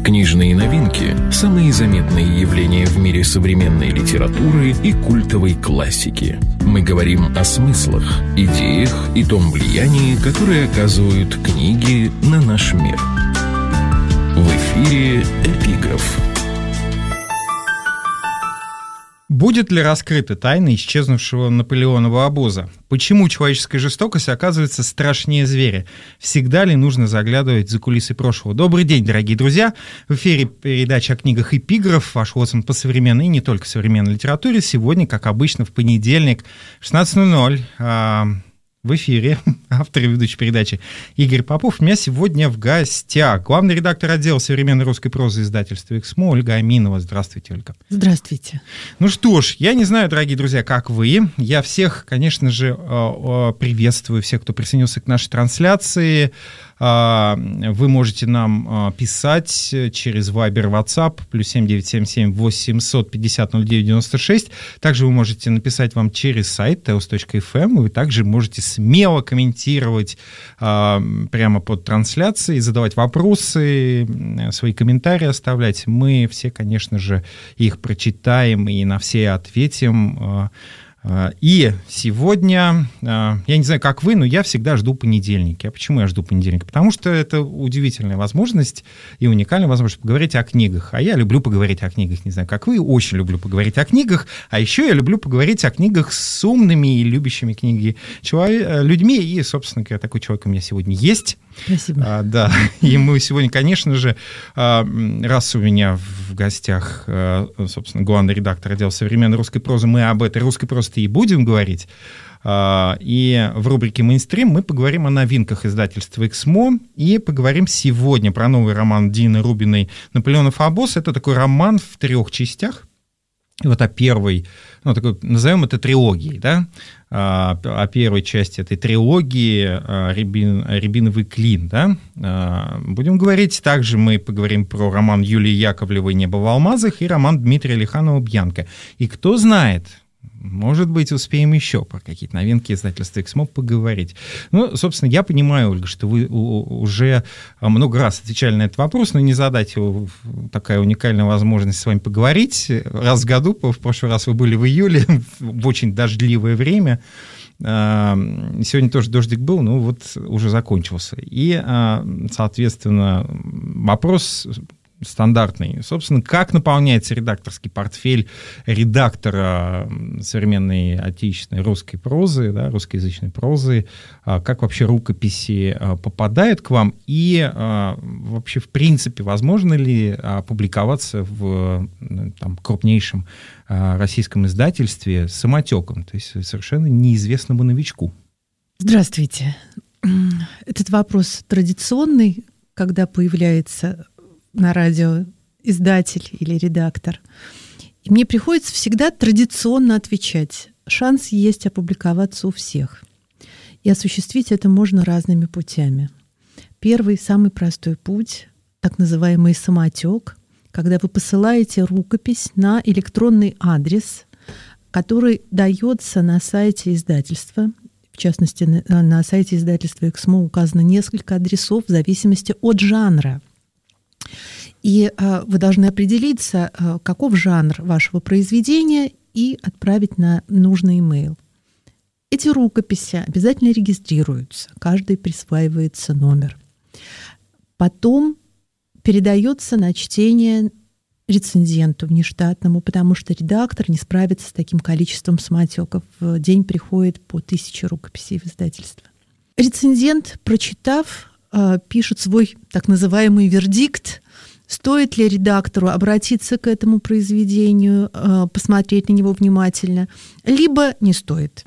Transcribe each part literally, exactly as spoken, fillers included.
Книжные новинки – самые заметные явления в мире современной литературы и культовой классики. Мы говорим о смыслах, идеях и том влиянии, которое оказывают книги на наш мир. В эфире «Эпиграф». Будет ли раскрыта тайна исчезнувшего Наполеонова обоза? Почему человеческая жестокость оказывается страшнее зверя? Всегда ли нужно заглядывать за кулисы прошлого? Добрый день, дорогие друзья! В эфире передача о книгах «Эпиграф», ваш лоцман по современной и не только современной литературе. Сегодня, как обычно, в понедельник, шестнадцать ноль ноль, в эфире автор и ведущий передачи Игорь Попов. У меня сегодня в гостях главный редактор отдела современной русской прозы издательства «Эксмо» Ольга Аминова. Здравствуйте, Ольга. Здравствуйте. Ну что ж, я не знаю, дорогие друзья, как вы. Я всех, конечно же, приветствую, всех, кто присоединился к нашей трансляции. Вы можете нам писать через Viber, WhatsApp, плюс семь девятьсот семьдесят семь восемьсот пятьдесят ноль девять девяносто шесть. Также вы можете написать вам через сайт теос точка эф эм. Вы также можете смело комментировать прямо под трансляцией, задавать вопросы, свои комментарии оставлять. Мы все, конечно же, их прочитаем и на все ответим. И сегодня, я не знаю, как вы, но я всегда жду понедельники. А почему я жду понедельника? Потому что это удивительная возможность и уникальная возможность поговорить о книгах. А я люблю поговорить о книгах, не знаю, как вы, очень люблю поговорить о книгах. А еще я люблю поговорить о книгах с умными и любящими книги человек, людьми. И, собственно говоря, такой человек у меня сегодня есть. Спасибо. А, да, и мы сегодня, конечно же, раз у меня в гостях, собственно, главный редактор отдела современной русской прозы, мы об этой русской прозе и будем говорить. И в рубрике «Мейнстрим» мы поговорим о новинках издательства «Эксмо» и поговорим сегодня про новый роман Дины Рубиной «Наполеонов обоз». Это такой роман в трех частях. И вот о первой, ну, такой, назовем это трилогией, да, о первой части этой трилогии «Рябин, «Рябиновый клин», да, будем говорить. Также мы поговорим про роман Юлии Яковлевой «Небо в алмазах» и роман Дмитрия Лиханова «Бьянка». И кто знает, может быть, успеем еще про какие-то новинки издательства «Эксмо» поговорить. Ну, собственно, я понимаю, Ольга, что вы уже много раз отвечали на этот вопрос, но не задать его, такая уникальная возможность с вами поговорить. Раз в году, в прошлый раз вы были в июле, в очень дождливое время. Сегодня тоже дождик был, но вот уже закончился. И, соответственно, вопрос стандартный. Собственно, как наполняется редакторский портфель редактора современной отечественной русской прозы, да, русскоязычной прозы, как вообще рукописи попадают к вам, и вообще, в принципе, возможно ли публиковаться в там, крупнейшем российском издательстве самотеком, то есть совершенно неизвестному новичку? Здравствуйте. Этот вопрос традиционный, когда появляется на радио издатель или редактор. И мне приходится всегда традиционно отвечать. Шанс есть опубликоваться у всех. И осуществить это можно разными путями. Первый, самый простой путь, так называемый самотек, когда вы посылаете рукопись на электронный адрес, который дается на сайте издательства. В частности, на сайте издательства «Эксмо» указано несколько адресов в зависимости от жанра. И э, вы должны определиться, э, каков жанр вашего произведения, и отправить на нужный имейл. Эти рукописи обязательно регистрируются, каждый присваивается номер. Потом передается на чтение рецензенту внештатному, потому что редактор не справится с таким количеством самотеков. В день приходит по тысяче рукописей в издательство. Рецензент, прочитав, пишет свой так называемый вердикт, стоит ли редактору обратиться к этому произведению, посмотреть на него внимательно, либо не стоит.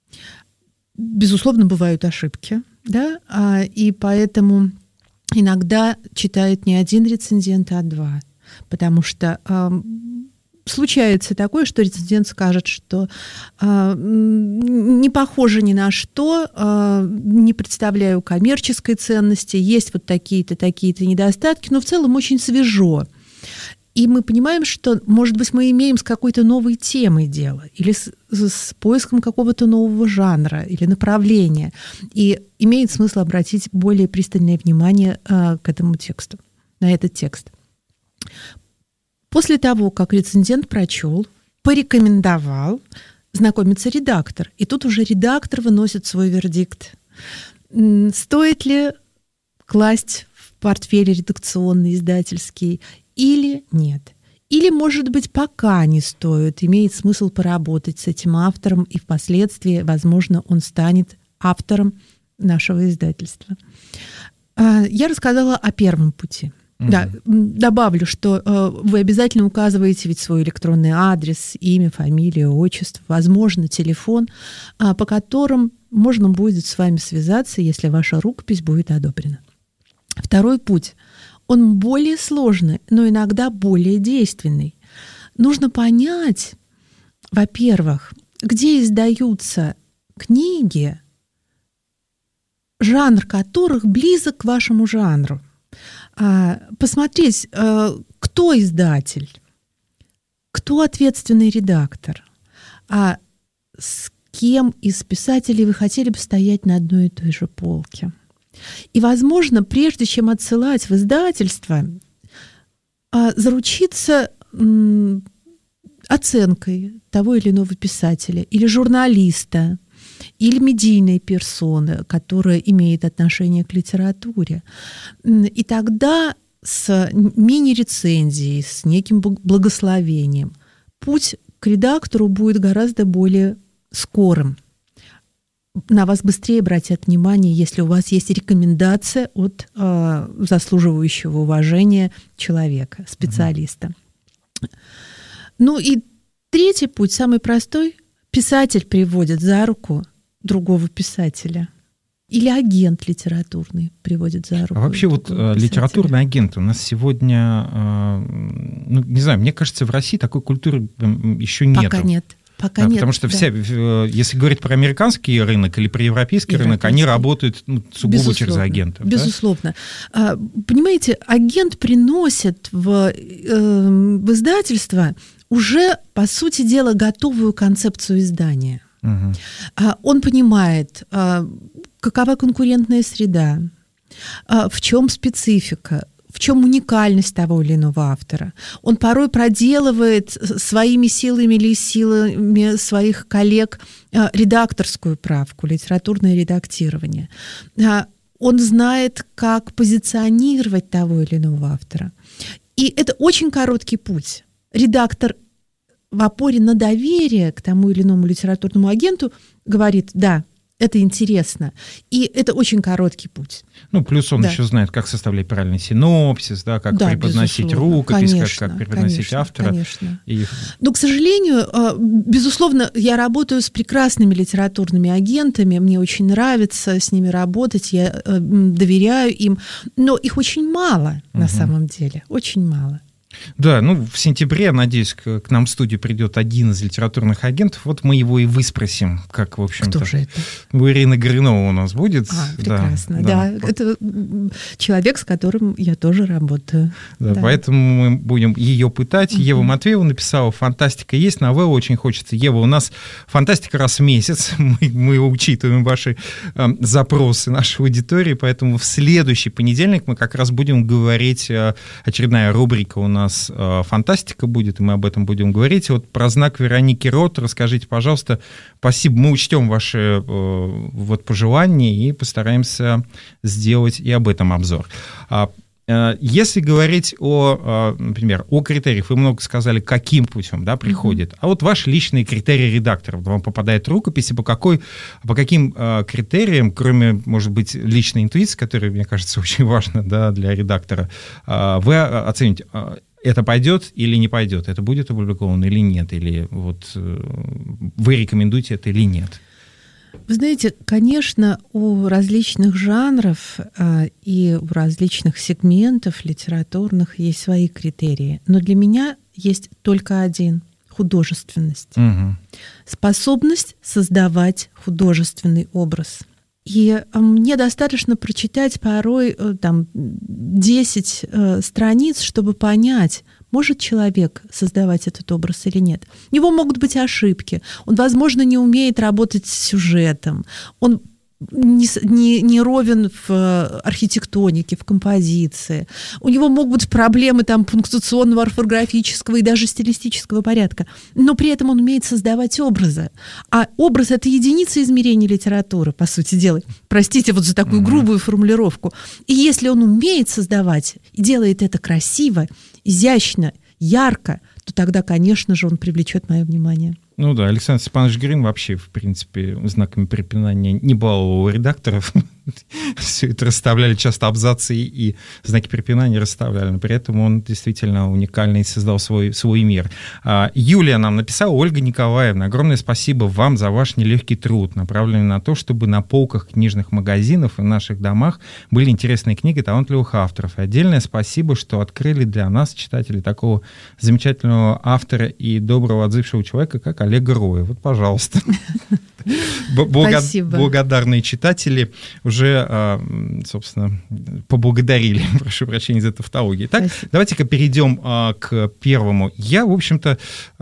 Безусловно, бывают ошибки, да, и поэтому иногда читает не один рецензент, а два, потому что случается такое, что рецензент скажет, что э, не похоже ни на что, э, не представляю коммерческой ценности, есть вот такие-то, такие-то недостатки, но в целом очень свежо. И мы понимаем, что, может быть, мы имеем с какой-то новой темой дело, или с, с поиском какого-то нового жанра или направления. И имеет смысл обратить более пристальное внимание э, к этому тексту, на этот текст. После того, как рецензент прочел, порекомендовал, знакомится редактор. И тут уже редактор выносит свой вердикт. Стоит ли класть в портфель редакционный, издательский или нет? Или, может быть, пока не стоит, имеет смысл поработать с этим автором, и впоследствии, возможно, он станет автором нашего издательства. Я рассказала о первом пути. Mm-hmm. Да, добавлю, что э, вы обязательно указываете ведь свой электронный адрес, имя, фамилию, отчество, возможно, телефон, э, по которым можно будет с вами связаться, если ваша рукопись будет одобрена. Второй путь. Он более сложный, но иногда более действенный. Нужно понять, во-первых, где издаются книги, жанр которых близок к вашему жанру. Посмотреть, кто издатель, кто ответственный редактор, а с кем из писателей вы хотели бы стоять на одной и той же полке. И, возможно, прежде чем отсылать в издательство, заручиться оценкой того или иного писателя или журналиста, или медийной персоны, которая имеет отношение к литературе. И тогда с мини-рецензией, с неким благословением путь к редактору будет гораздо более скорым. На вас быстрее обратят внимание, если у вас есть рекомендация от э, заслуживающего уважения человека, специалиста. Mm-hmm. Ну и третий путь, самый простой. Писатель приводит за руку другого писателя. Или агент литературный приводит за руку. А вообще вот писателя. Литературный агент у нас сегодня, ну, не знаю, мне кажется, в России такой культуры еще нет. Пока нет. Пока да, нет. Потому что да. вся, если говорить про американский рынок или про европейский, европейский. рынок, они работают ну, сугубо безусловно, через агентов. Безусловно. Да? Понимаете, агент приносит в, э, в издательство уже, по сути дела, готовую концепцию издания. Угу. Он понимает, какова конкурентная среда, в чем специфика, в чем уникальность того или иного автора. Он порой проделывает своими силами или силами своих коллег редакторскую правку, литературное редактирование. Он знает, как позиционировать того или иного автора. И это очень короткий путь. Редактор в опоре на доверие к тому или иному литературному агенту говорит, да, это интересно. И это очень короткий путь. Ну, плюс он да. еще знает, как составлять правильный синопсис, да, как да, преподносить рукопись, конечно, как, как преподносить конечно, автора. Конечно. И... Но, к сожалению, безусловно, я работаю с прекрасными литературными агентами, мне очень нравится с ними работать, я доверяю им, но их очень мало угу. на самом деле, очень мало. Да, ну, в сентябре, надеюсь, к, к нам в студию придет один из литературных агентов. Вот мы его и выспросим, как, в общем-то... Кто же это? У Ирины Горюновой у нас будет. А, прекрасно. Да, да, да. Это человек, с которым я тоже работаю. Да, да. Поэтому мы будем ее пытать. Uh-huh. Ева Матвеева написала, фантастика есть, новелла очень хочется. Ева, у нас фантастика раз в месяц. Мы, мы учитываем ваши э, запросы нашей аудитории, поэтому в следующий понедельник мы как раз будем говорить, э, очередная рубрика у нас фантастика будет, и мы об этом будем говорить. И вот про знак Вероники Рот расскажите, пожалуйста. Спасибо, мы учтем ваши вот пожелания и постараемся сделать и об этом обзор. Если говорить о, например, о критериях, вы много сказали, каким путем, да, приходит, mm-hmm. а вот ваши личные критерии редактора, вам попадает рукопись, и по, какой, по каким критериям, кроме, может быть, личной интуиции, которая, мне кажется, очень важна, да, для редактора, вы оцените, это пойдет или не пойдет, это будет опубликовано или нет, или вот вы рекомендуете это или нет? Вы знаете, конечно, у различных жанров э, и у различных сегментов литературных есть свои критерии, но для меня есть только один — художественность. Угу. Способность создавать художественный образ. И э, мне достаточно прочитать порой э, там, десять э, страниц, чтобы понять, может человек создавать этот образ или нет. У него могут быть ошибки. Он, возможно, не умеет работать с сюжетом. Он не, не, не ровен в архитектонике, в композиции. У него могут быть проблемы там, пунктуационного, орфографического и даже стилистического порядка. Но при этом он умеет создавать образы. А образ — это единица измерения литературы, по сути дела. Простите вот за такую грубую формулировку. И если он умеет создавать и делает это красиво, изящно, ярко, то тогда, конечно же, он привлечет мое внимание. Ну да, Александр Степанович Грин вообще, в принципе, знаками препинания не баловал редакторов. Все это расставляли, часто абзацы и знаки препинания расставляли, но при этом он действительно уникальный и создал свой, свой мир. Юлия нам написала: Ольга Николаевна, огромное спасибо вам за ваш нелегкий труд, направленный на то, чтобы на полках книжных магазинов и в наших домах были интересные книги талантливых авторов. И отдельное спасибо, что открыли для нас, читателей, такого замечательного автора и доброго, отзывчивого человека, как Олег Роя. Вот, пожалуйста. Спасибо. Благодарные читатели уже, собственно, поблагодарили. Прошу прощения за тавтологию. Так, спасибо. Давайте-ка перейдем к первому. Я, в общем-то,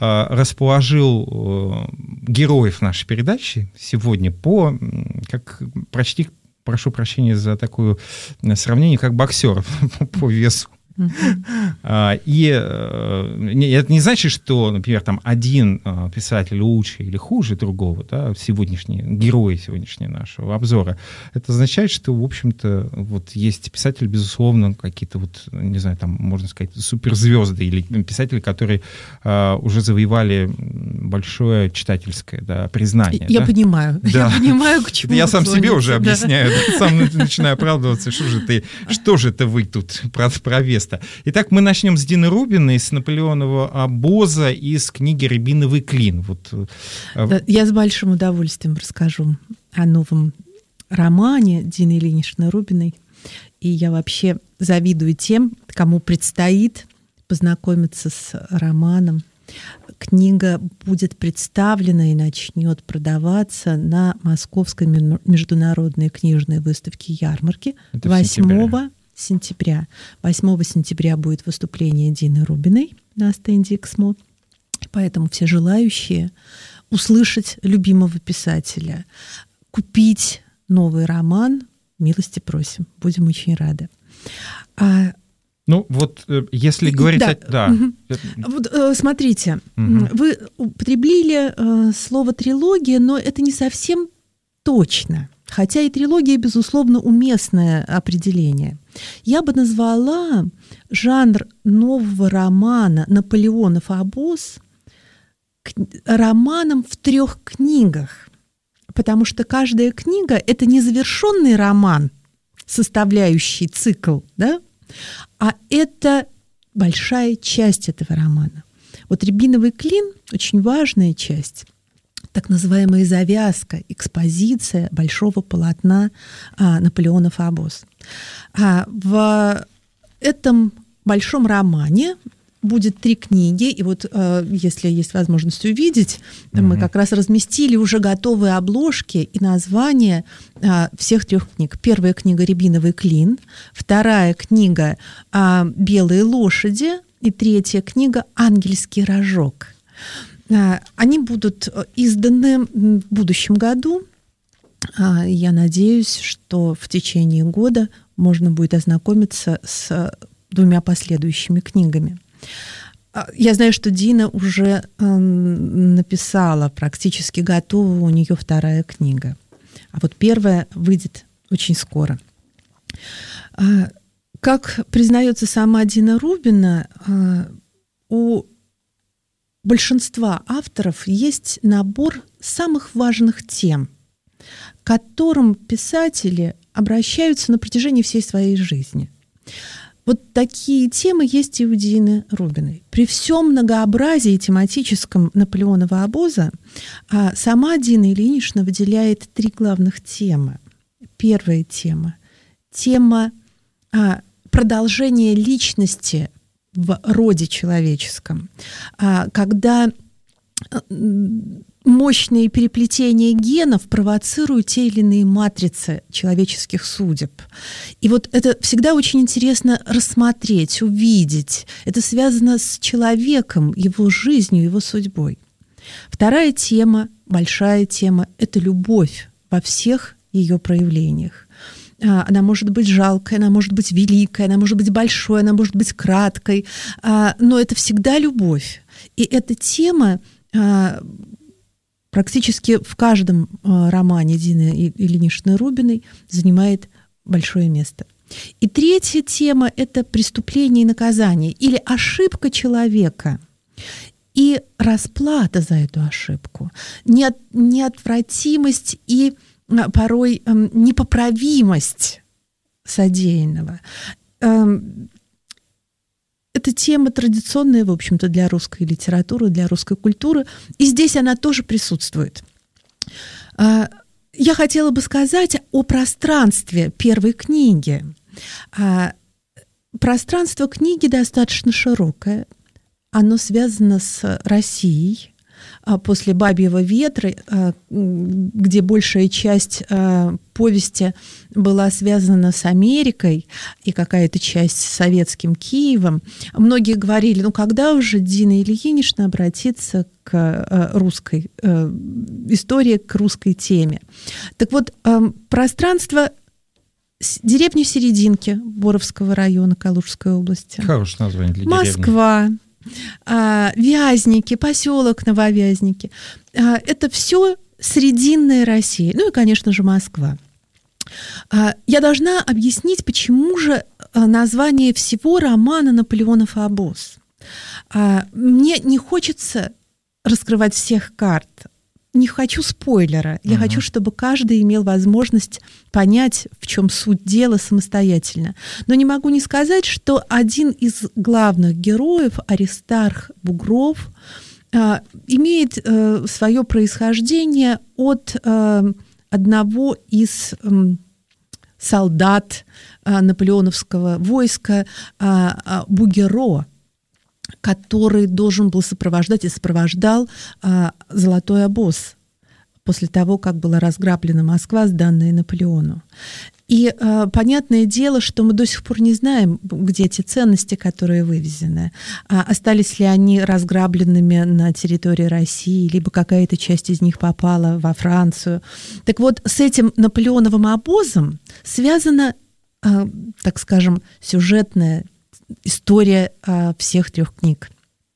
расположил героев нашей передачи сегодня по, как почти, прошу прощения за такое сравнение, как боксеров по весу. Uh-huh. И это не значит, что, например, там один писатель лучше или хуже другого, да, сегодняшний, герои сегодняшнего нашего обзора. Это означает, что, в общем-то, вот есть писатели, безусловно, какие-то вот, не знаю, там, можно сказать, суперзвезды или писатели, которые uh, уже завоевали большое читательское, да, признание. Я да? понимаю. Да. Я понимаю, к чему. Я сам себе уже да. объясняю, да. Сам начинаю оправдываться, что же ты, что же это вы тут про, про вес. Итак, мы начнем с Дины Рубиной, с Наполеонова обоза и с книги «Рябиновый клин». Вот. Да, я с большим удовольствием расскажу о новом романе Дины Ильиничны Рубиной. И я вообще завидую тем, кому предстоит познакомиться с романом. Книга будет представлена и начнет продаваться на Московской международной книжной выставке «Ярмарки» восьмого сентября. восьмого сентября будет выступление Дины Рубиной на стенде «Эксмо». Поэтому все желающие услышать любимого писателя, купить новый роман, милости просим. Будем очень рады. А, ну, вот если говорить... Да. О... да. Угу. Вот, смотрите, угу. Вы употребили слово «трилогия», но это не совсем точно. Хотя и трилогия, безусловно, уместное определение. Я бы назвала жанр нового романа «Наполеонов обоз» романом в трех книгах. Потому что каждая книга — это не завершенный роман, составляющий цикл, да? А это большая часть этого романа. Вот «Рябиновый клин» — очень важная часть. Так называемая завязка, экспозиция большого полотна а, «Наполеонов обоз». А в этом большом романе будет три книги, и вот а, если есть возможность увидеть, mm-hmm. мы как раз разместили уже готовые обложки и названия а, всех трех книг. Первая книга «Рябиновый клин», вторая книга а, «Белые лошади» и третья книга «Ангельский рожок». Они будут изданы в будущем году. Я надеюсь, что в течение года можно будет ознакомиться с двумя последующими книгами. Я знаю, что Дина уже написала, практически готова у нее вторая книга. А вот первая выйдет очень скоро. Как признается сама Дина Рубина, у большинства авторов есть набор самых важных тем, к которым писатели обращаются на протяжении всей своей жизни. Вот такие темы есть и у Дины Рубиной. При всем многообразии тематическом Наполеонова обоза сама Дина Ильинична выделяет три главных темы. Первая тема — тема продолжения личности в роде человеческом, когда мощные переплетения генов провоцируют те или иные матрицы человеческих судеб. И вот это всегда очень интересно рассмотреть, увидеть. Это связано с человеком, его жизнью, его судьбой. Вторая тема, большая тема — это любовь во всех ее проявлениях. Она может быть жалкой, она может быть великой, она может быть большой, она может быть краткой, но это всегда любовь. И эта тема практически в каждом романе Дины Ильиничны Рубиной занимает большое место. И третья тема – это преступление и наказание, или ошибка человека и расплата за эту ошибку, неот, неотвратимость и порой эм, непоправимость содеянного. Эм, это тема традиционная, в общем-то, для русской литературы, для русской культуры, и здесь она тоже присутствует. Э, я хотела бы сказать о пространстве первой книги. Э, пространство книги достаточно широкое. Оно связано с Россией. После «Бабьего ветра», где большая часть повести была связана с Америкой и какая-то часть с советским Киевом, многие говорили, ну когда уже Дина Ильинична обратится к русской истории, к русской теме. Так вот, пространство деревни Серединки Боровского района Калужской области. Хорошее название для деревни. Москва. Вязники, поселок Нововязники. Это все срединная Россия. Ну и, конечно же, Москва. Я должна объяснить, почему же название всего романа «Наполеонов обоз». Мне не хочется раскрывать всех карт. Не хочу спойлера. Я uh-huh. хочу, чтобы каждый имел возможность понять, в чем суть дела самостоятельно. Но не могу не сказать, что один из главных героев, Аристарх Бугров, э, имеет э, свое происхождение от э, одного из э, солдат э, наполеоновского войска э, э, Бугеро, который должен был сопровождать и сопровождал а, Золотой обоз после того, как была разграблена Москва, сданная Наполеону. И а, понятное дело, что мы до сих пор не знаем, где те ценности, которые вывезены. А, остались ли они разграбленными на территории России, либо какая-то часть из них попала во Францию. Так вот, с этим Наполеоновым обозом связана, а, так скажем, сюжетная история а, всех трех книг.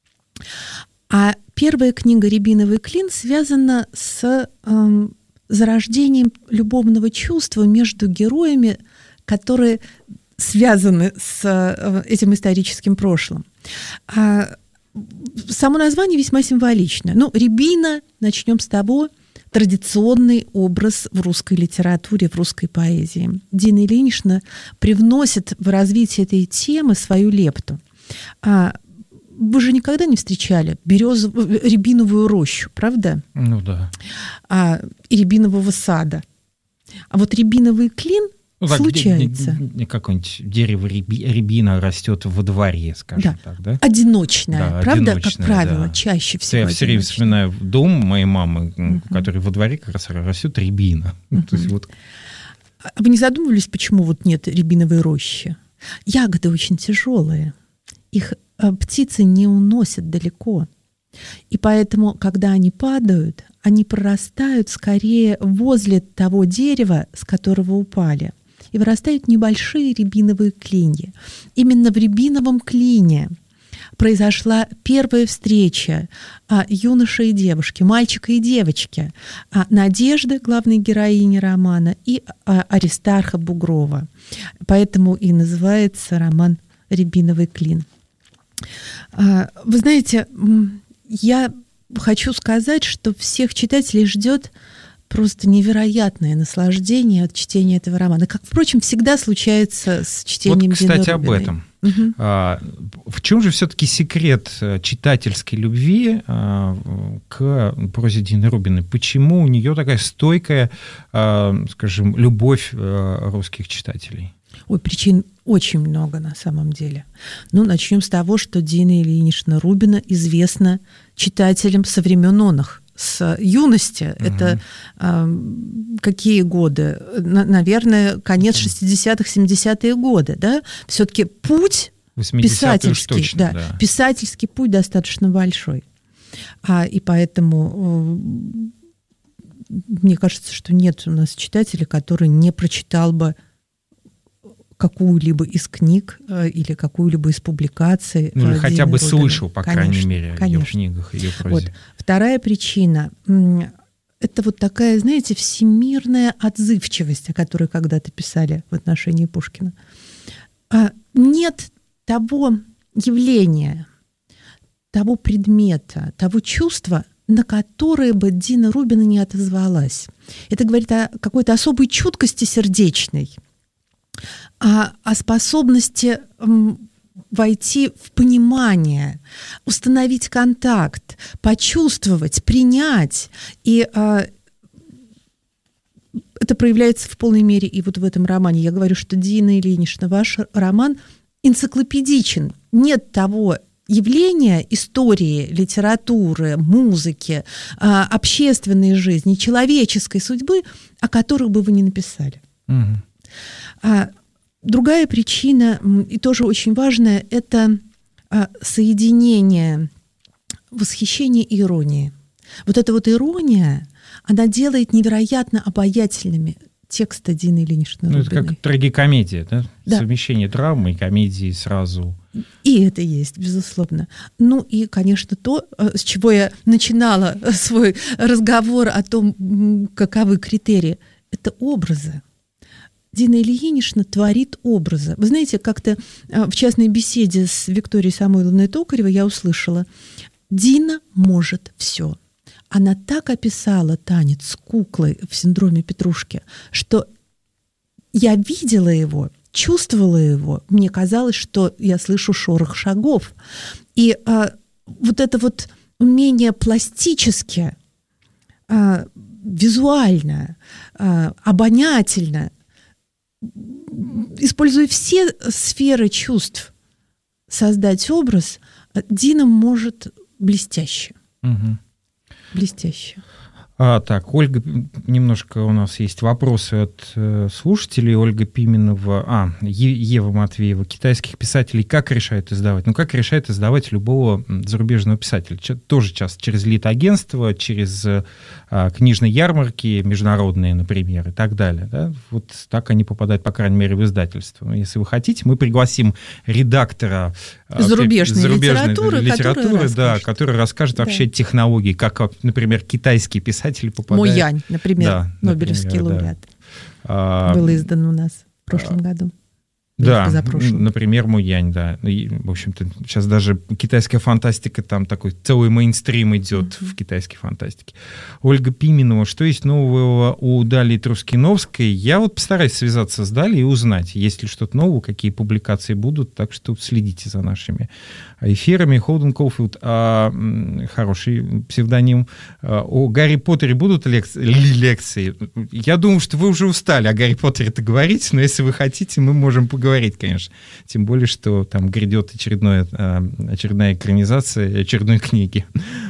А первая книга «Рябиновый клин» связана с э, зарождением любовного чувства между героями, которые связаны с э, этим историческим прошлым. А, само название весьма символично. Ну, рябина, начнем с того, традиционный образ в русской литературе, в русской поэзии. Дина Ильинична привносит в развитие этой темы свою лепту. А, вы же никогда не встречали березовую, рябиновую рощу, правда? Ну да. А, и рябинового сада. А вот рябиновый клин ну, так, случается. Какое-нибудь дерево рябина растет во дворе, скажем да. так, да? Одиночное, да, правда? Одиночное, как правило, да. чаще всего. Я все время вспоминаю дом моей мамы, uh-huh. в которой во дворе как раз растет рябина. Uh-huh. То есть вот... Вы не задумывались, почему вот нет рябиновой рощи? Ягоды очень тяжелые. Их птицы не уносят далеко. И поэтому, когда они падают, они прорастают скорее возле того дерева, с которого упали. И вырастают небольшие рябиновые клинья. Именно в рябиновом клине произошла первая встреча а, юноши и девушки, мальчика и девочки, а, Надежды, главной героини романа, и а, Аристарха Бугрова. Поэтому и называется роман «Рябиновый клин». А, вы знаете, я хочу сказать, что всех читателей ждет просто невероятное наслаждение от чтения этого романа. Как, впрочем, всегда случается с чтением Вот, кстати, Дины Рубиной. об этом. Угу. А, в чем же все-таки секрет читательской любви а, к прозе Дины Рубиной? Почему у нее такая стойкая, а, скажем, любовь а, русских читателей? Ой, причин очень много на самом деле. Ну, начнем с того, что Дина Ильинична Рубина известна читателям со времен оных. С юности. Угу. Это э, какие годы? На, наверное, конец шестидесятых, семидесятые годы. Да? Все-таки путь писательский, точно, да, да. писательский путь достаточно большой. А, и поэтому мне кажется, что нет у нас читателя, который не прочитал бы какую-либо из книг или какую-либо из публикаций. Ну, или хотя бы Рубина. Слышал, по конечно, крайней мере, конечно. ее книгах, ее прозе. Вот. Вторая причина – это вот такая, знаете, всемирная отзывчивость, о которой когда-то писали в отношении Пушкина. Нет того явления, того предмета, того чувства, на которое бы Дина Рубина не отозвалась. Это говорит о какой-то особой чуткости сердечной, о, о способности м, войти в понимание, установить контакт, почувствовать, принять. И а, это проявляется в полной мере и вот в этом романе. Я говорю, что Дина Ильинична, ваш роман энциклопедичен. Нет того явления истории, литературы, музыки, а, общественной жизни, человеческой судьбы, о которых бы вы не написали. Угу. А другая причина, и тоже очень важная, это соединение восхищения и иронии. Вот эта вот ирония, она делает невероятно обаятельными тексты Дины Ильиничны Рубиной. Ну, это как трагикомедия, да? Да. Совмещение драмы и комедии сразу. И это есть, безусловно. Ну и, конечно, то, с чего я начинала свой разговор о том, каковы критерии, это образы. Дина Ильинична творит образы. Вы знаете, как-то в частной беседе с Викторией Самойловной Токаревой я услышала: Дина может все. Она так описала танец с куклой в синдроме Петрушки, что я видела его, чувствовала его. Мне казалось, что я слышу шорох шагов. И а, вот это вот умение пластически, а, визуально, а, обонятельно, используя все сферы чувств, создать образ, Дина может блестяще. Угу. Блестяще. А, так, Ольга, немножко у нас есть вопросы от э, слушателей. Ольга Пименова, а, е, Ева Матвеева. Китайских писателей как решает издавать? Ну, как решает издавать любого зарубежного писателя? Ч- тоже часто через литагентство, через э, книжные ярмарки международные, например, и так далее. Да? Вот так они попадают, по крайней мере, в издательство. Если вы хотите, мы пригласим редактора э, зарубежной, зарубежной литературы, литературы, который, да, расскажет. который расскажет да. вообще технологии, как, например, китайские писатели попадают. Мо Янь, например, да, Нобелевский например, лауреат. Да. Был издан у нас в прошлом а, году. Да, например, Мо Янь, да. И, в общем-то, сейчас даже китайская фантастика, там такой целый мейнстрим идет mm-hmm. в китайской фантастике. Ольга Пименова, что есть нового у Далии Трускиновской? Я вот постараюсь связаться с Далией и узнать, есть ли что-то новое, какие публикации будут, так что следите за нашими эфирами. Холден Колфилд, а, хороший псевдоним. А, о Гарри Поттере будут лекции, лекции? Я думаю, что вы уже устали о Гарри Поттере-то говорить, но если вы хотите, мы можем поговорить. говорить, конечно. Тем более, что там грядет очередное, очередная экранизация очередной книги.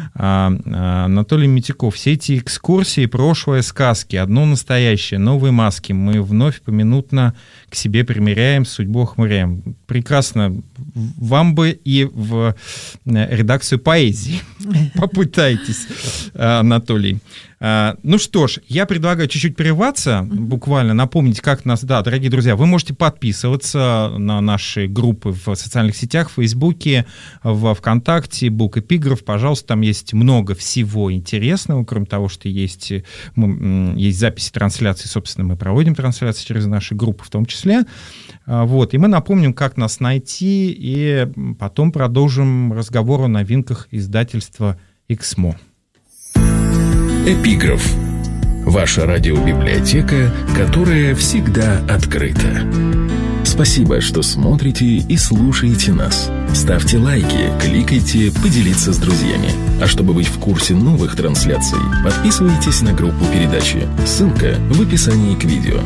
Анатолий Митяков. Все эти экскурсии, прошлое, сказки, одно настоящее, новые маски. Мы вновь поминутно к себе примеряем, судьбу охмуряем. Прекрасно. Вам бы и в редакцию поэзии. Попытайтесь, Анатолий. Ну что ж, я предлагаю чуть-чуть прерваться, буквально напомнить, как нас... Да, дорогие друзья, вы можете подписываться на наши группы в социальных сетях, в Фейсбуке, в ВКонтакте, Book-Эпиграф. Пожалуйста, там есть много всего интересного, кроме того, что есть, есть записи трансляций. Собственно, мы проводим трансляции через наши группы в том числе. Вот. И мы напомним, как нас найти, и потом продолжим разговор о новинках издательства «Эксмо». Эпиграф. Ваша радиобиблиотека, которая всегда открыта. Спасибо, что смотрите и слушаете нас. Ставьте лайки, кликайте, поделиться с друзьями. А чтобы быть в курсе новых трансляций, подписывайтесь на группу передачи. Ссылка в описании к видео.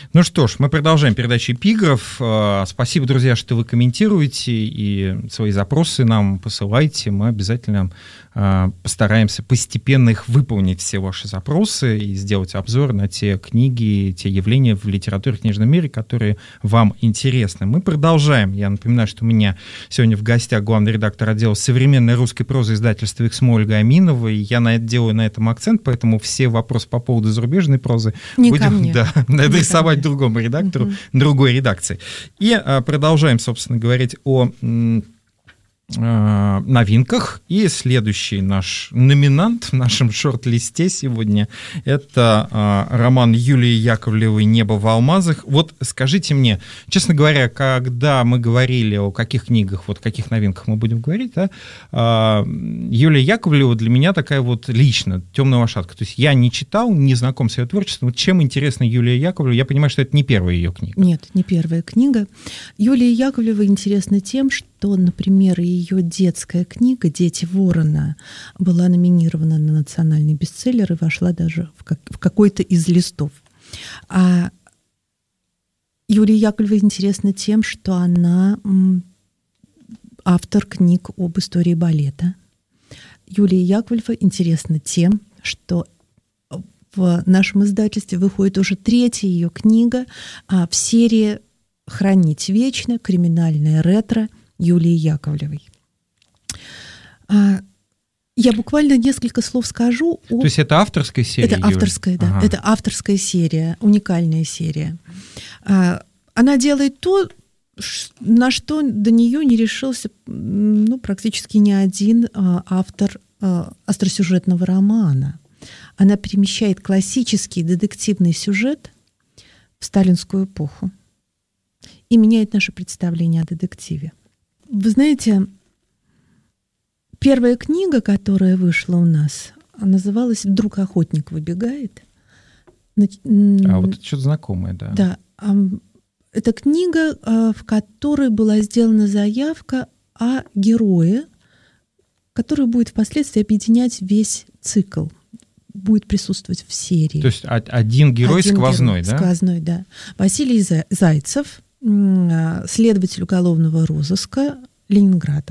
Ну что ж, мы продолжаем передачу «Эпиграф». Спасибо, друзья, что вы комментируете и свои запросы нам посылаете. Мы обязательно постараемся постепенно их выполнить, все ваши запросы, и сделать обзор на те книги, те явления в литературе и книжном мире, которые вам интересны. Мы продолжаем. Я напоминаю, что у меня сегодня в гостях главный редактор отдела современной русской прозы издательства «Эксмо» Ольга Аминова, и я на, делаю на этом акцент, поэтому все вопросы по поводу зарубежной прозы Не будем да, адресовать другому редактору, угу. другой редакции. И а, продолжаем, собственно, говорить о м, а, новинках. И следующий наш номинант в нашем шорт-листе сегодня — это а, роман Юлии Яковлевой «Небо в алмазах». Вот скажите мне, честно говоря, когда мы говорили о каких книгах, вот каких новинках мы будем говорить, да, а, Юлия Яковлева для меня такая вот лично темная лошадка. То есть я не читал, не знаком с ее творчеством. Вот чем интересна Юлия Яковлева? Я понимаю, что это не первая ее книга. Нет, не первая книга. Юлия Яковлева интересна тем, что, например, ее детская книга «Дети ворона» была номинирована на национальный бестселлер и вошла даже в, как, в какой-то из листов. А Юлия Яковлева интересна тем, что она м, автор книг об истории балета. Юлия Яковлева интересна тем, что в нашем издательстве выходит уже третья ее книга а, в серии «Хранить вечно. Криминальное ретро» Юлии Яковлевой. А, я буквально несколько слов скажу. О... То есть это авторская серия? Это авторская, Юли? да. Ага. Это авторская серия, уникальная серия. А, она делает то, на что до нее не решился ну, практически ни один а, автор а, остросюжетного романа. Она перемещает классический детективный сюжет в сталинскую эпоху и меняет наше представление о детективе. Вы знаете, первая книга, которая вышла у нас, называлась «Вдруг охотник выбегает». А вот это что-то знакомое, да. Да. Это книга, в которой была сделана заявка о герое, который будет впоследствии объединять весь цикл, будет присутствовать в серии. То есть один герой один сквозной, герой, да? Сквозной, да. Василий Зайцев, следователь уголовного розыска Ленинграда.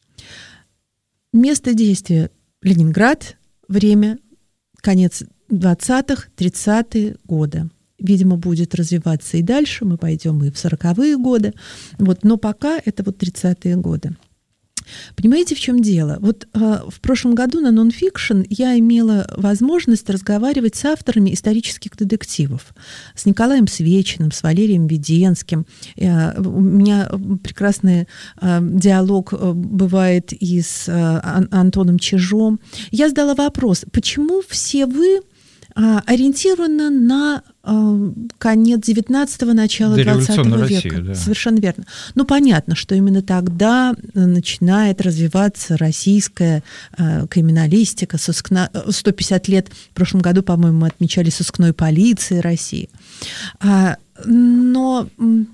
Место действия — Ленинград, время — конец двадцатых, тридцатые годы. Видимо, будет развиваться и дальше, мы пойдем и в сороковые годы, вот, но пока это вот тридцатые годы. Понимаете, в чем дело? Вот э, в прошлом году на нонфикшн я имела возможность разговаривать с авторами исторических детективов, с Николаем Свечиным, с Валерием Веденским. Э, у меня прекрасный э, диалог э, бывает и с э, Ан- Антоном Чижом. Я задала вопрос, почему все вы э, ориентированы на э, конец девятнадцатого, начало двадцатого века? Россию, да. Совершенно верно. Ну, понятно, что именно тогда начинает развиваться российская э, криминалистика, сыскна... сто пятьдесят лет, в прошлом году, по-моему, мы отмечали сыскной полиции России. А, но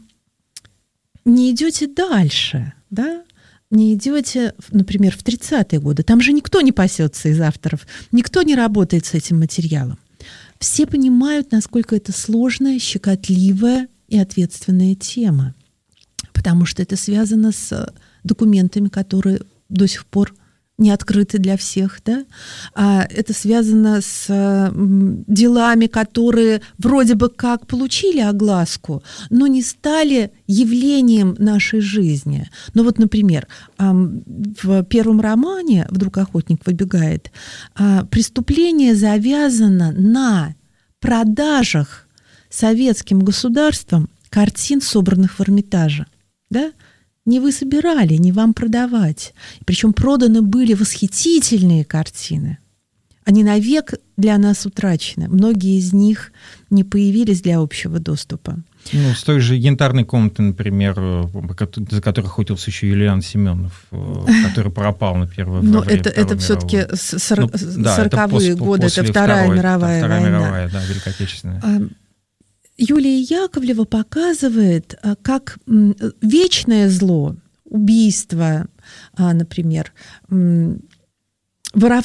не идете дальше, да? Не идете, например, в тридцатые годы. Там же никто не пасется из авторов, никто не работает с этим материалом. Все понимают, насколько это сложная, щекотливая и ответственная тема, потому что это связано с документами, которые до сих пор не открыты для всех, да? А это связано с делами, которые вроде бы как получили огласку, но не стали явлением нашей жизни. Ну вот, например, в первом романе «Вдруг охотник выбегает» преступление завязано на продажах советским государством картин, собранных в Эрмитаже, да? Не вы собирали, не вам продавать. Причем проданы были восхитительные картины. Они навек для нас утрачены. Многие из них не появились для общего доступа. Ну, с той же «Янтарной комнаты», например, за которой охотился еще Юлиан Семенов, который пропал на первое время. Но это, это все-таки сороковые годы, это Вторая мировая война. Вторая мировая, да, Великая Отечественная. Юлия Яковлева показывает, как вечное зло, убийство, например,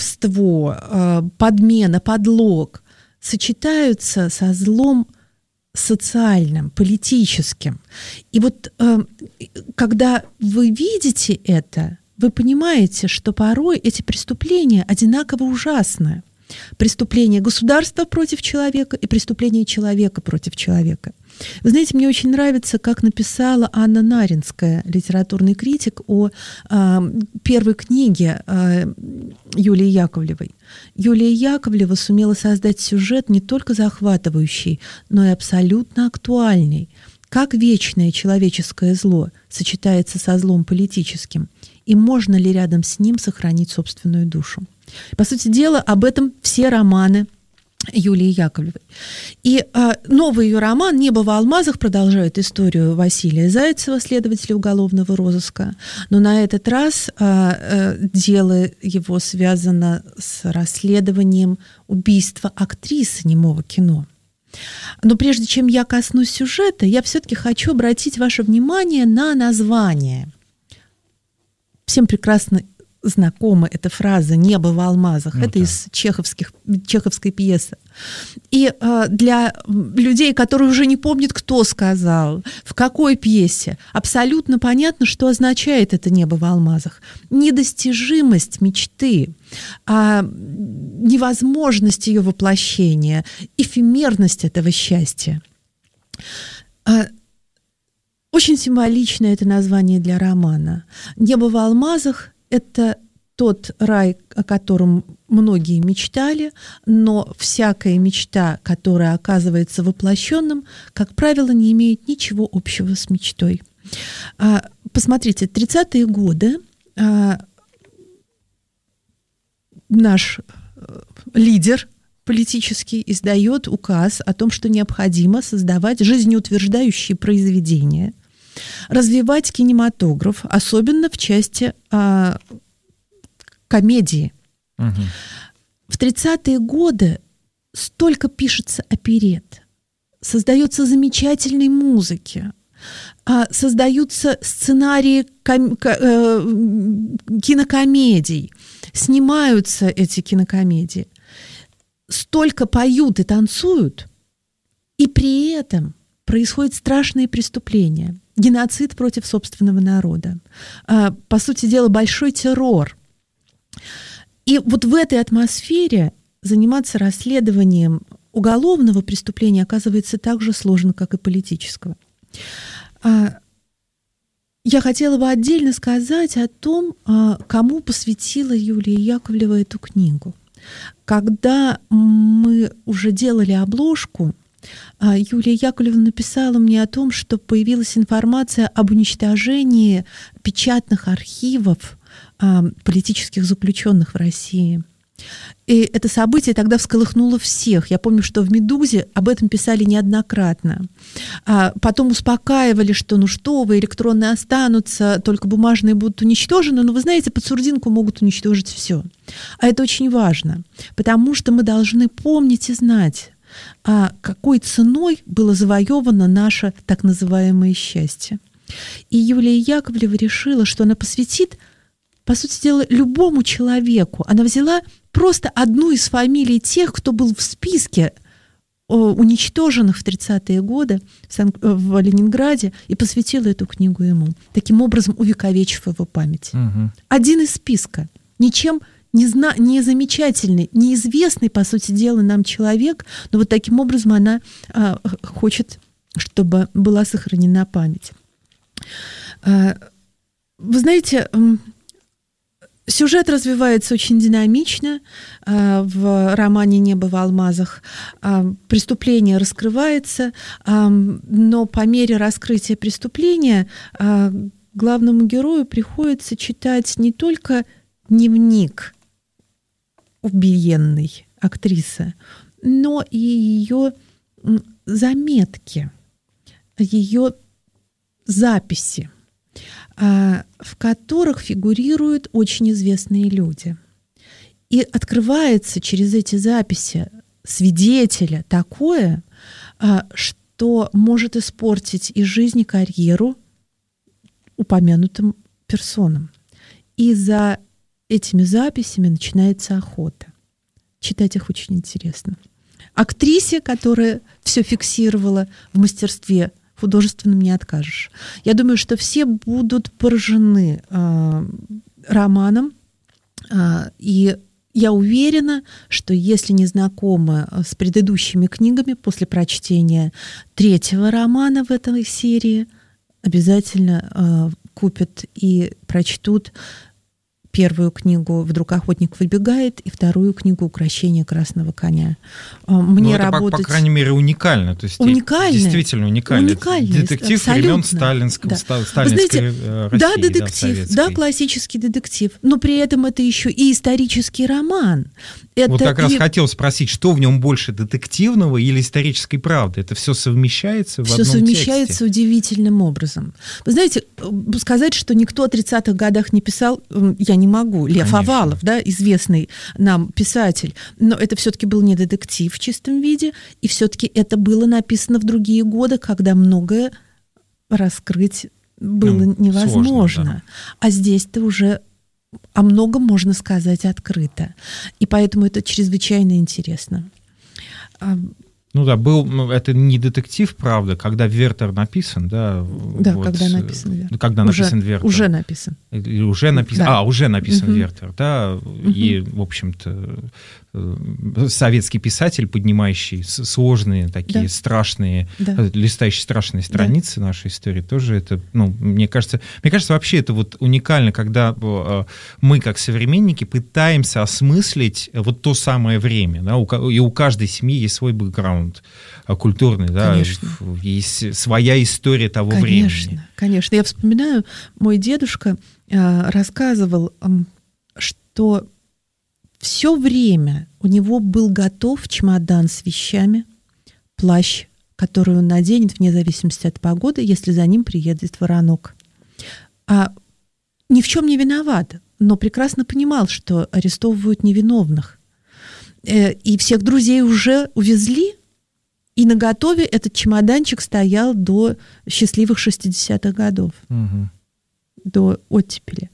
воровство, подмена, подлог сочетаются со злом социальным, политическим. И вот э, когда вы видите это, вы понимаете, что порой эти преступления одинаково ужасны. Преступление государства против человека и преступление человека против человека. Вы знаете, мне очень нравится, как написала Анна Наринская, литературный критик, о э, первой книге э, Юлии Яковлевой. Юлия Яковлева сумела создать сюжет не только захватывающий, но и абсолютно актуальный. Как вечное человеческое зло сочетается со злом политическим, и можно ли рядом с ним сохранить собственную душу. По сути дела, об этом все романы Юлии Яковлевой. И э, новый ее роман «Небо в алмазах» продолжает историю Василия Зайцева, следователя уголовного розыска. Но на этот раз э, э, дело его связано с расследованием убийства актрисы немого кино. Но прежде чем я коснусь сюжета, я все-таки хочу обратить ваше внимание на название. Всем прекрасно знакома эта фраза «небо в алмазах». Ну, это да. из чеховских, чеховской пьесы. И э, для людей, которые уже не помнят, кто сказал, в какой пьесе, абсолютно понятно, что означает это «небо в алмазах». Недостижимость мечты, а невозможность ее воплощения, эфемерность этого счастья. А, очень символичное это название для романа. «Небо в алмазах» — это тот рай, о котором многие мечтали, но всякая мечта, которая оказывается воплощенным, как правило, не имеет ничего общего с мечтой. Посмотрите, тридцатые годы наш лидер политический издает указ о том, что необходимо создавать жизнеутверждающие произведения, развивать кинематограф, особенно в части а, комедии. Угу. В тридцатые годы столько пишется оперет, создается замечательной музыки, а, создаются сценарии ком- к- э, кинокомедий, снимаются эти кинокомедии, столько поют и танцуют, и при этом происходит страшные преступления. Геноцид против собственного народа. По сути дела, большой террор. И вот в этой атмосфере заниматься расследованием уголовного преступления оказывается так же сложно, как и политического. Я хотела бы отдельно сказать о том, кому посвятила Юлия Яковлева эту книгу. Когда мы уже делали обложку, Юлия Яковлевна написала мне о том, что появилась информация об уничтожении печатных архивов политических заключенных в России. И это событие тогда всколыхнуло всех. Я помню, что в «Медузе» об этом писали неоднократно. А потом успокаивали, что ну что вы, электронные останутся, только бумажные будут уничтожены. Но вы знаете, под сурдинку могут уничтожить все. А это очень важно, потому что мы должны помнить и знать, а какой ценой было завоевано наше так называемое счастье. И Юлия Яковлева решила, что она посвятит, по сути дела, любому человеку. Она взяла просто одну из фамилий тех, кто был в списке уничтоженных в тридцатые годы в, Сан- в Ленинграде, и посвятила эту книгу ему, таким образом увековечив его память. Угу. Один из списка. Ничем не, зна- не замечательный, неизвестный, по сути дела, нам человек, но вот таким образом она а, хочет, чтобы была сохранена память. А, вы знаете, сюжет развивается очень динамично в романе «Небо в алмазах». Преступление раскрывается, но по мере раскрытия преступления главному герою приходится читать не только дневник убиенной актрисы, но и ее заметки, ее записи, в которых фигурируют очень известные люди. И открывается через эти записи свидетеля такое, что может испортить и жизнь, и карьеру упомянутым персонам. И за этими записями начинается охота. Читать их очень интересно. актрисе, которая все фиксировала в мастерстве, художественным не откажешь. Я думаю, что все будут поражены э, романом, э, и я уверена, что если не знакомы с предыдущими книгами, после прочтения третьего романа в этой серии, обязательно э, купят и прочтут первую книгу «Вдруг охотник выбегает» и вторую книгу «Укрощение красного коня». Мне это, работать... по, по крайней мере, уникально. То есть уникально. Действительно уникально. Уникально. Детектив абсолютно. Времен сталинского, да. сталинской знаете, России. Да, детектив, да, да, классический детектив. Но при этом это еще и исторический роман. Это вот как и... раз хотел спросить, что в нем больше, детективного или исторической правды? Это все совмещается в все одном совмещается тексте? Удивительным образом. Вы знаете, сказать, что никто в тридцатых годах не писал, я не могу. Лев Конечно. Овалов, да, известный нам писатель, но это все-таки был не детектив в чистом виде, и все-таки это было написано в другие годы, когда многое раскрыть было ну, невозможно. Сложно, да. А здесь-то уже о многом можно сказать открыто. И поэтому это чрезвычайно интересно. Ну да, был, это не детектив, правда, когда Вертер написан, да? Да, вот, когда написан Вертер. Когда уже, написан Вертер. Уже написан. Или уже написан, да. А, уже написан угу. Вертер, да, угу. И, в общем-то, советский писатель, поднимающий сложные такие да. страшные, да. листающие страшные страницы да. нашей истории, тоже это, ну, мне кажется, мне кажется, вообще это вот уникально, когда мы, как современники, пытаемся осмыслить вот то самое время, да, и у каждой семьи есть свой бэкграунд культурный, да, конечно. Есть своя история того конечно, времени. Конечно, конечно. Я вспоминаю, мой дедушка э, рассказывал, э, что все время у него был готов чемодан с вещами, плащ, который он наденет вне зависимости от погоды, если за ним приедет воронок. А ни в чем не виноват, но прекрасно понимал, что арестовывают невиновных. Э, и всех друзей уже увезли, и наготове этот чемоданчик стоял до счастливых шестидесятых годов, угу. до оттепели.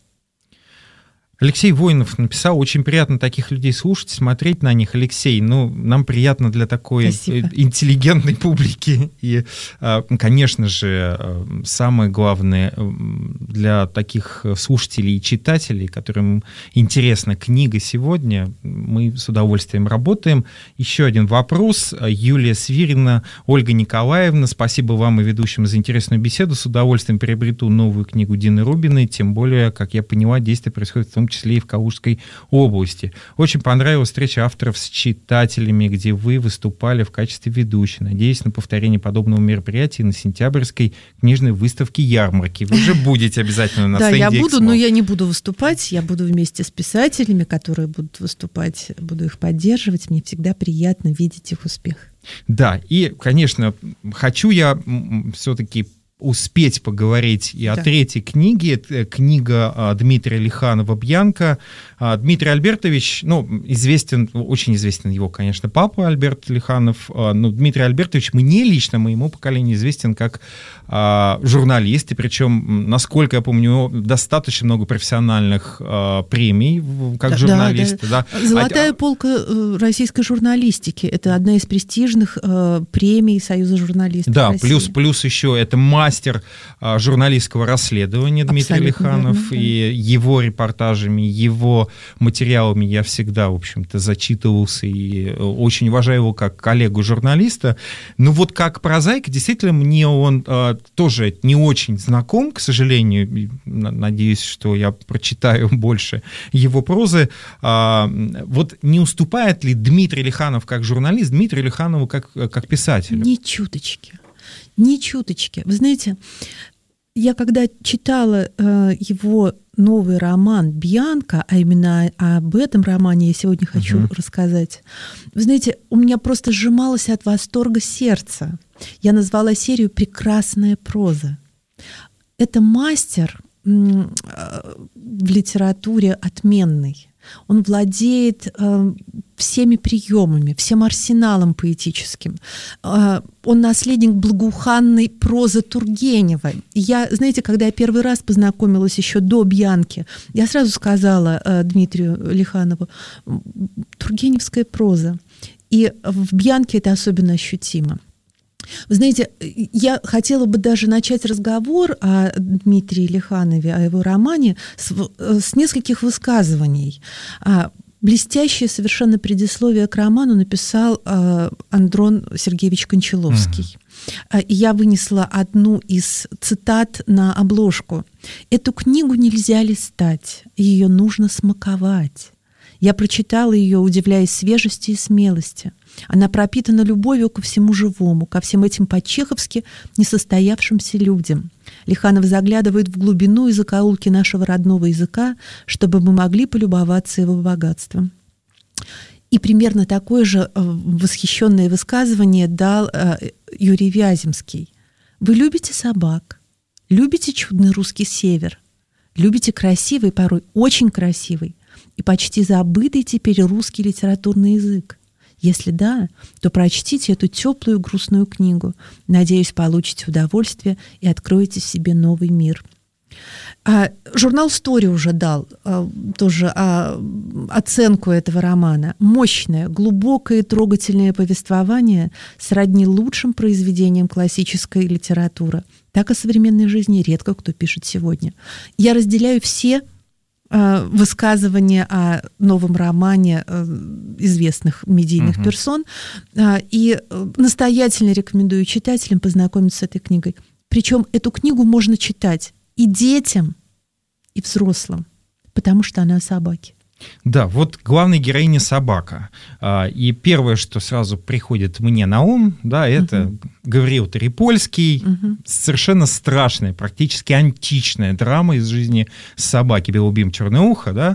Алексей Воинов написал: очень приятно таких людей слушать, смотреть на них. Алексей, ну, нам приятно для такой Спасибо. Интеллигентной публики. И, конечно же, самое главное для таких слушателей и читателей, которым интересна книга сегодня, мы с удовольствием работаем. Еще один вопрос. Юлия Свирина: Ольга Николаевна, спасибо вам и ведущим за интересную беседу. С удовольствием приобрету новую книгу Дины Рубиной, тем более, как я поняла, действие происходит в том числе и в Калужской области. Очень понравилась встреча авторов с читателями, где вы выступали в качестве ведущей. Надеюсь на повторение подобного мероприятия на сентябрьской книжной выставке ярмарки. Вы же будете обязательно на стенде Да, я буду, Эксмо. Но я не буду выступать. Я буду вместе с писателями, которые будут выступать, буду их поддерживать. Мне всегда приятно видеть их успех. Да, и, конечно, хочу я все-таки успеть поговорить и да. о третьей книге. Это книга Дмитрия Лиханова «Бьянка». Дмитрий Альбертович, ну, известен, очень известен его, конечно, папа Альберт Лиханов, но Дмитрий Альбертович мне лично, моему поколению известен как журналист, и причем, насколько я помню, достаточно много профессиональных премий как да, журналист. Да, да. Золотая а, полка российской журналистики. Это одна из престижных премий Союза журналистов Да, России. плюс, плюс еще это мастер журналистского расследования Дмитрий Абсолютно Лиханов, верно, и да. его репортажами, его материалами я всегда, в общем-то, зачитывался и очень уважаю его как коллегу-журналиста. Но вот как прозаик, действительно, мне он а, тоже не очень знаком, к сожалению. Надеюсь, что я прочитаю больше его прозы. А, вот не уступает ли Дмитрий Лиханов как журналист Дмитрию Лиханову как, как писателю? Ни чуточки. Ни чуточки. Вы знаете, я когда читала э, его новый роман «Бьянка», а именно об этом романе я сегодня хочу uh-huh. рассказать, вы знаете, у меня просто сжималось от восторга сердце. Я назвала серию «Прекрасная проза». Это мастер м- в литературе отменный. Он владеет э, всеми приемами, всем арсеналом поэтическим. Э, он наследник благоуханной прозы Тургенева. И я, знаете, когда я первый раз познакомилась еще до «Бьянки», я сразу сказала э, Дмитрию Лиханову: тургеневская проза. И в «Бьянке» это особенно ощутимо. Вы знаете, я хотела бы даже начать разговор о Дмитрии Лиханове, о его романе, с, с нескольких высказываний. Блестящее совершенно предисловие к роману написал Андрон Сергеевич Кончаловский. Mm. И я вынесла одну из цитат на обложку. «Эту книгу нельзя листать, ее нужно смаковать». Я прочитала ее, удивляясь свежести и смелости. Она пропитана любовью ко всему живому, ко всем этим по-чеховски несостоявшимся людям. Лиханов заглядывает в глубину и закоулки нашего родного языка, чтобы мы могли полюбоваться его богатством. И примерно такое же восхищенное высказывание дал Юрий Вяземский. «Вы любите собак, любите чудный русский север, любите красивый, порой очень красивый, и почти забытый теперь русский литературный язык. Если да, то прочтите эту теплую грустную книгу. Надеюсь, получите удовольствие и откроете в себе новый мир». А, журнал «Стори» уже дал а, тоже а, оценку этого романа. Мощное, глубокое и трогательное повествование сродни лучшим произведениям классической литературы. Так о современной жизни редко кто пишет сегодня. Я разделяю все высказывания о новом романе известных медийных uh-huh. персон, и настоятельно рекомендую читателям познакомиться с этой книгой. Причем эту книгу можно читать и детям, и взрослым, потому что она о собаке. Да, вот главная героиня собака. И первое, что сразу приходит мне на ум, да, это угу. Гавриил Трипольский. Угу. Совершенно страшная, практически античная драма из жизни собаки Белубим Черноухо, да.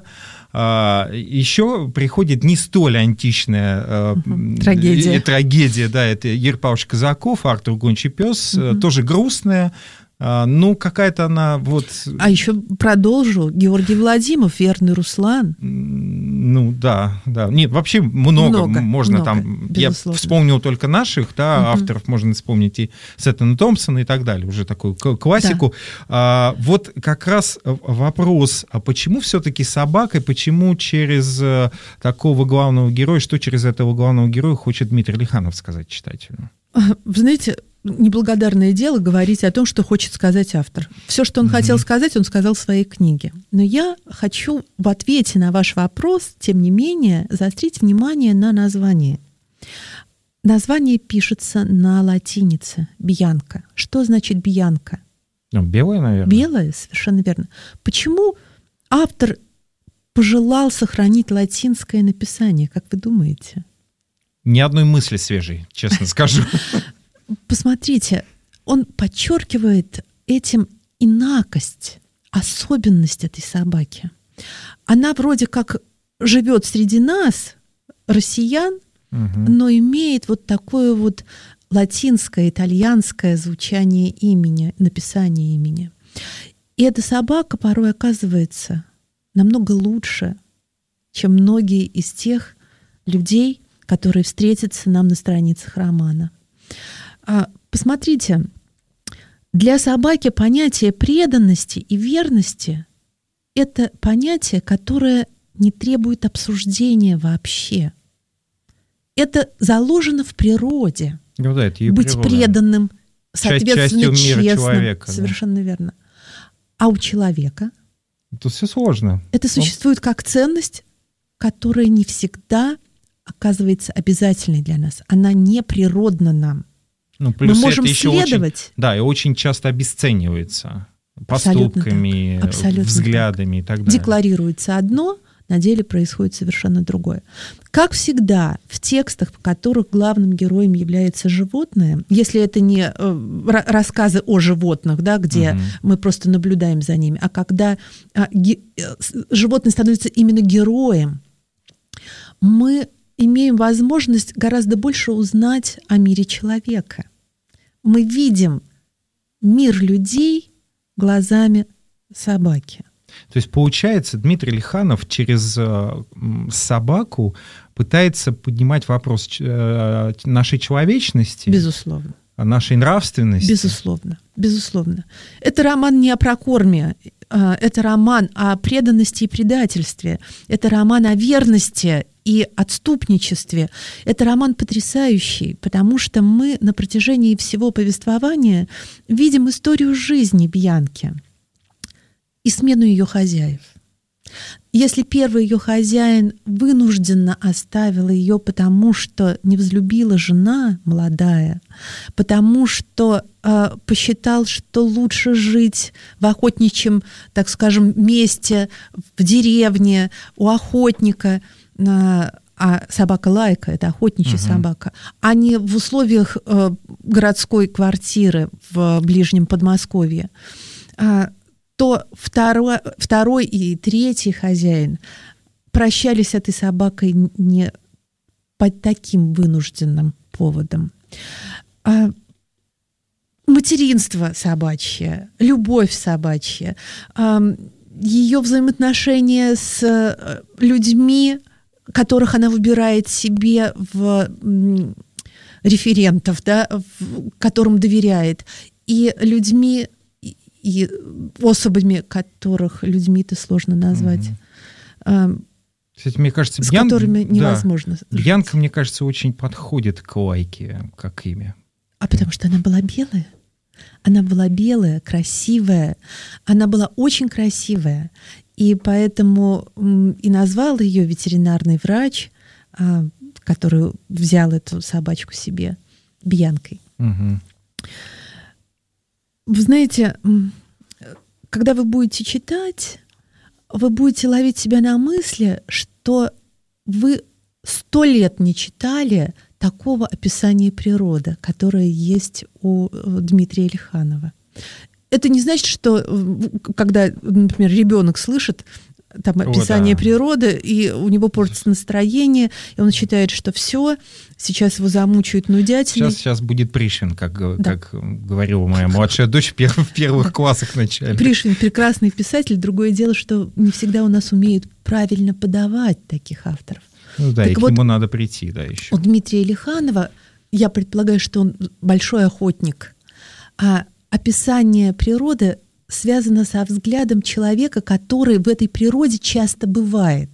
Еще приходит не столь античная угу. трагедия. трагедия, да, это Юрий Павлович Казаков, Артур Гончий пес, угу. тоже грустная. Ну, какая-то она вот... А еще продолжу. Георгий Владимиров, «Верный Руслан». Ну, да, да. Нет, вообще много, много можно много, там... Безусловно. Я вспомнил только наших, да, угу. авторов, можно вспомнить и Сеттона Томпсона и так далее, уже такую классику. Да. А, вот как раз вопрос, а почему все-таки собака, и почему через такого главного героя, что через этого главного героя хочет Дмитрий Лиханов сказать читателю? Вы знаете... Неблагодарное дело говорить о том, что хочет сказать автор. Все, что он mm-hmm. хотел сказать, он сказал в своей книге. Но я хочу в ответе на ваш вопрос, тем не менее, заострить внимание на названии. Название пишется на латинице «Бьянка». Что значит «Бьянка»? Ну, белая, наверное. Белая, совершенно верно. Почему автор пожелал сохранить латинское написание, как вы думаете? Ни одной мысли свежей, честно скажу. Посмотрите, он подчеркивает этим инакость, особенность этой собаки. Она вроде как живет среди нас, россиян, угу. но имеет вот такое вот латинское, итальянское звучание имени, написание имени. И эта собака порой оказывается намного лучше, чем многие из тех людей, которые встретятся нам на страницах романа. Посмотрите, для собаки понятие преданности и верности – это понятие, которое не требует обсуждения вообще. Это заложено в природе. Ну, да, это быть природа. Преданным, соответственно, частью мира честным. Человека, совершенно да. верно. А у человека? Тут все сложно. Это существует как ценность, которая не всегда оказывается обязательной для нас. Она не природна нам. Ну, плюс мы можем это еще следовать. Очень, да, и очень часто обесценивается поступками, взглядами и так далее. Декларируется одно, на деле происходит совершенно другое. Как всегда, в текстах, в которых главным героем является животное, если это не э, рассказы о животных, да, где угу. мы просто наблюдаем за ними, а когда а, ге, животное становится именно героем, мы имеем возможность гораздо больше узнать о мире человека. Мы видим мир людей глазами собаки. То есть, получается, Дмитрий Лиханов через собаку пытается поднимать вопрос нашей человечности. Безусловно. Нашей нравственности. Безусловно. Безусловно. Это роман не о прокорме, это роман о преданности и предательстве, это роман о верности и отступничестве. Это роман потрясающий, потому что мы на протяжении всего повествования видим историю жизни Бьянки и смену ее хозяев. Если первый ее хозяин вынужденно оставил ее, потому что не возлюбила жена молодая, потому что э, посчитал, что лучше жить в охотничьем, так скажем, месте, в деревне, у охотника, э, а собака Лайка — это охотничья угу. собака, а не в условиях э, городской квартиры в ближнем Подмосковье, э, то второй, второй и третий хозяин прощались с этой собакой не по таким вынужденным поводам. А материнство собачье, любовь собачья, а ее взаимоотношения с людьми, которых она выбирает себе в референтов, да, в, которым доверяет, и людьми, и особами, которых людьми-то сложно назвать. Mm-hmm. Кстати, мне кажется, с Бьян... которыми невозможно. Да. Бьянка, мне кажется, очень подходит к Лайке как имя. А потому что она была белая. Она была белая, красивая. Она была очень красивая. И поэтому и назвал ее ветеринарный врач, который взял эту собачку себе, Бьянкой. Mm-hmm. Вы знаете, когда вы будете читать, вы будете ловить себя на мысли, что вы сто лет не читали такого описания природы, которое есть у Дмитрия Элиханова. Это не значит, что когда, например, ребенок слышит там описание О, да. природы, и у него портится настроение, и он считает, что все, сейчас его замучают нудятиной. Сейчас, сейчас будет Пришвин, как, да. как говорила моя младшая дочь в первых, в первых классах начальных. Пришвин прекрасный писатель. Другое дело, что не всегда у нас умеют правильно подавать таких авторов. Ну да, так и к вот, нему надо прийти, да, еще. У Дмитрия Элиханова, я предполагаю, что он большой охотник, а описание природы связано со взглядом человека, который в этой природе часто бывает.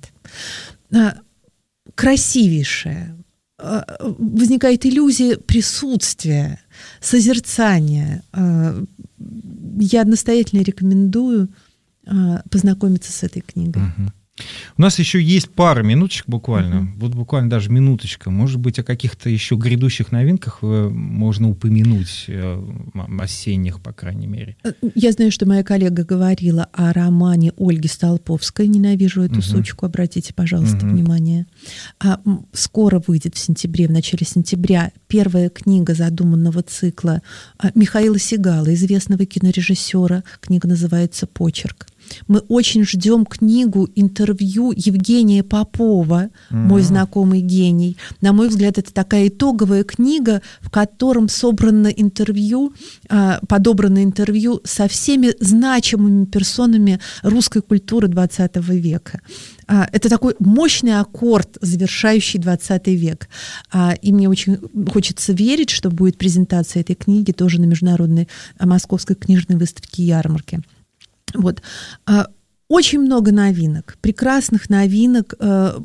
Красивейшее. Возникает иллюзия присутствия, созерцания. Я настоятельно рекомендую познакомиться с этой книгой. Угу. У нас еще есть пара минуточек буквально, uh-huh. вот буквально даже минуточка. Может быть, о каких-то еще грядущих новинках можно упомянуть, осенних, по крайней мере. Я знаю, что моя коллега говорила о романе Ольги Столповской «Ненавижу эту uh-huh. сучку». Обратите, пожалуйста, uh-huh. внимание. А, скоро выйдет в сентябре, в начале сентября, первая книга задуманного цикла Михаила Сигала, известного кинорежиссера. Книга называется «Почерк». Мы очень ждем книгу, интервью Евгения Попова, mm-hmm. мой знакомый гений. На мой взгляд, это такая итоговая книга, в котором собрано интервью, подобрано интервью со всеми значимыми персонами русской культуры двадцатого века. Это такой мощный аккорд, завершающий двадцатый век. И мне очень хочется верить, что будет презентация этой книги тоже на международной московской книжной выставке «Ярмарке». Вот. Очень много новинок, прекрасных новинок э,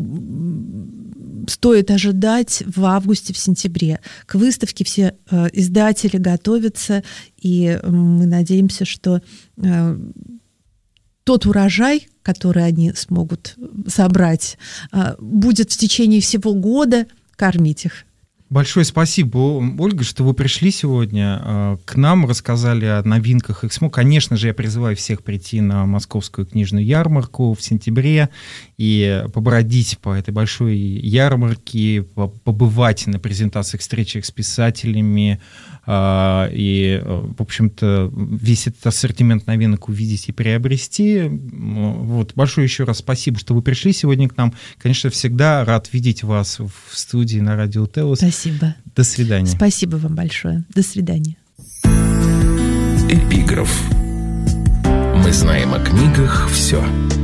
стоит ожидать в августе, в сентябре. К выставке все э, издатели готовятся, и мы надеемся, что э, тот урожай, который они смогут собрать, э, будет в течение всего года кормить их. Большое спасибо, Ольга, что вы пришли сегодня к нам, рассказали о новинках Эксмо. Конечно же, я призываю всех прийти на Московскую книжную ярмарку в сентябре и побродить по этой большой ярмарке, побывать на презентациях, встречах с писателями и, в общем-то, весь этот ассортимент новинок увидеть и приобрести. Вот. Большое еще раз спасибо, что вы пришли сегодня к нам. Конечно, всегда рад видеть вас в студии на Радио Телос. Спасибо. До свидания. Спасибо вам большое. До свидания. Эпиграф. Мы знаем о книгах все.